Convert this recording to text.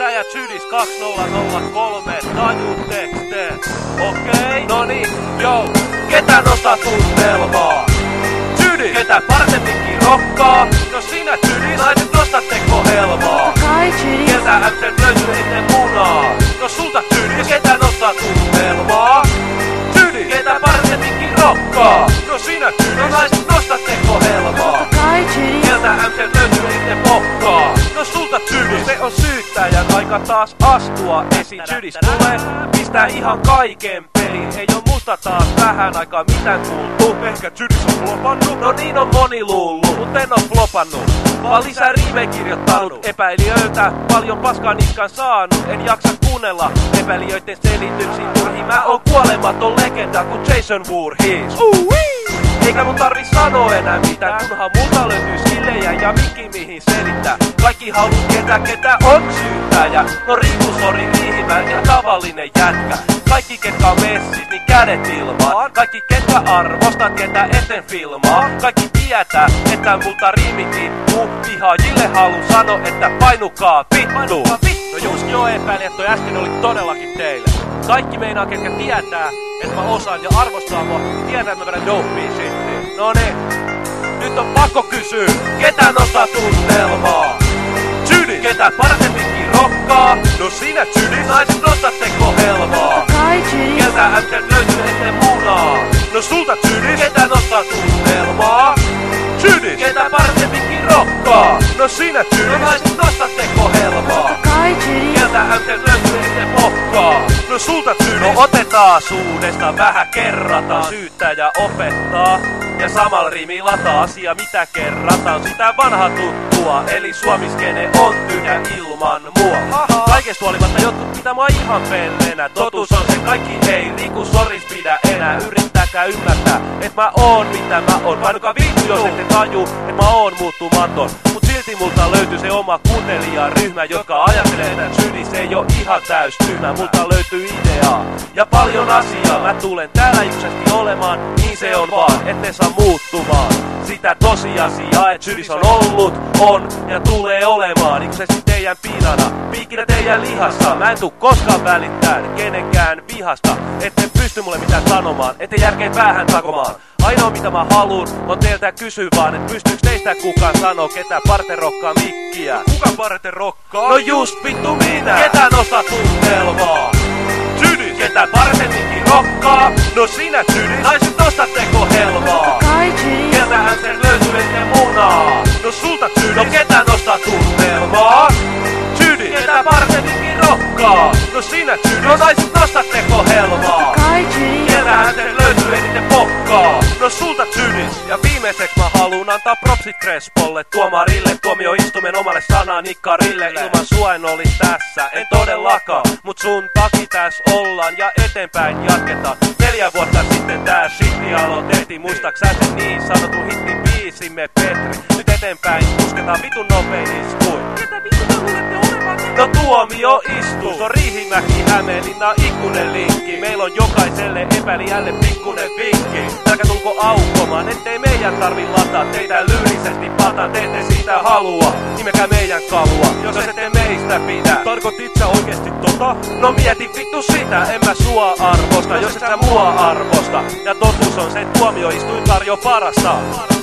syyttäjä Jydis 2003, tajuutteks te? Okei, noniin, joo, ketä nostaa tunnelmaa? Jydis, ketä paremminkin rokkaa? No sinä Jydis, naiset nostatteko helmaa? Ketä äpset löytyy ennen munaa? No sulta Jydis, ketä nostaa tunnelmaa? Jydis, ketä paremminkin rokkaa? No sinä Jydis, no naiset nostatteko helmaa? Ketä äpset löytyy ennen pokkaa? No sulta Jydis, se on syyttäjän aika taas astua esiin. Jydis tulee pistää ihan kaiken pelin. Ei oo musta taas vähän aikaa mitään kuultu. Ehkä Jydis on flopannut? No niin on moni luullut, mut en oo flopannut. Vaan lisää riimejä kirjoittanut. Epäilijöiltä paljon paskaa niskan saanut. En jaksa kuunnella epäilijöiden selityksiin turhiin. Mä oon kuolematon legenda kun Jason Voorhees. Eikä mun tarvi sanoa enää mitään, kunhan multa löytyy skillejä ja mikki mihin selittää. Kaikki haluu ketä on syyttäjä. No Rikusori, Riihimä ja tavallinen jätkä. Kaikki ketkä on messis, niin kädet ilmaan. Kaikki ketkä arvostat, ketä eten filmaa. Kaikki tietää, että multa riimi tippuu. Vihaajille haluun sano, että painukaa vittu. No just joo epäili, että toi äsken oli todellakin teille. Kaikki meinaa, ketkä tietää, että mä osaan ja arvostaa mua. Tietää, että mä vedän dopea shittiin. No niin, nyt on pakko kysyä, ketä nostaa tunnelmaa? Jydis, ketä paremminkin rokkaa? No sinä Jydis, naiset nostatteko helmaa? Ketä äpset löytyy ennen munaa? No sulta Jydis, ketä nostaa tunnelmaa? Jydis, ketä paremminkin rokkaa? No sinä Jydis, no naiset nostatteko helmaa? Ketä äpset löytyy ennen pokkaa? No sulta Jydis, no otetaan suudesta vähän kerrataan. Syyttäjä opettaa ja samalla riimi lataa asia mitä kerrataan. Sitä vanha tuttua, eli suomiskene on tyhjä ilman mua. Kaikesta huolimatta jotkut pitää mua ihan pellenä. Totuus on se kaikki ei Rikusoris pidä enää. Yrittäkää ymmärtää, et mä oon mitä mä oon. Painukaa vittu jos ette taju, et mä oon muuttumaton. Mut silti multa löytyy se oma kuuntelijaryhmä, jotka ajattelee, että Jydis ei oo ihan täys tyhmä. Multa löytyy ideaa ja paljon asiaa. Mä tulen täällä ikuisesti olemaan, niin se on vaan, ette saa muuttumaan sitä tosiasiaa, et Jydis on ollut, on ja tulee olemaan ikuisesti teidän piinana, piikkinä teidän lihassa. Mä en tuu koskaan välittään kenenkään vihasta, ette pysty mulle mitään sanomaan, ette järkeen päähän takomaan. Ainoa mitä mä haluun on teiltä kysyä vaan, et pystyyks teistä kukaan sanoo, ketä parten rokkaa mikkiä? Kuka parten rokkaa? No just vittu minä! Ketä nostaa tunnelmaa? Jydis, ketä paremminkin rokkaa? No sinä Jydis, naiset nostatteko helmaa? Keltähän sen löytyy ennen munaa? No sulta Jydis, no ketä nostaa tunnelmaa? Jydis, ketä paremminkin rokkaa? No sinä Jydis, no naiset nostatteko helmaa? Keltähän sen löytyy eniten pokkaa? No sulta Jydis. Ja viimeiseksi mä haluun antaa propsit Crespolle, tuomarille, tuomioistuimen omalle sananikkarille. Ilman sua en olis tässä, en todellakaan, mut sun takia täs ollaan ja eteenpäin jatketaan. 4 vuotta sitten tää shitti aloitettiin, muistaaks sä sen niin sanotun hittin biisimme Petri? Nyt eteenpäin pusketaan vitun nopein iskuin. Ketä vittu te luulette olemaan? No tuomio istuu, no Riihimäki, Hämeenlinna, ikkunen linkki. Meillä on jokaiselle epäilijälle pikkunen vinkki. Älkää tulko aukomaan, ettei meidän tarvi lataa teitä lyyrisesti pataan. Te ette siitä halua, nimekää meidän kalua, jos ette meistä pidä. Tarkoitit sä oikeesti tota? No mieti vittu sitä, en mä sua arvosta, jos et sä mua arvosta. Ja totuus on se, tuomioistuin tarjoaa parasta.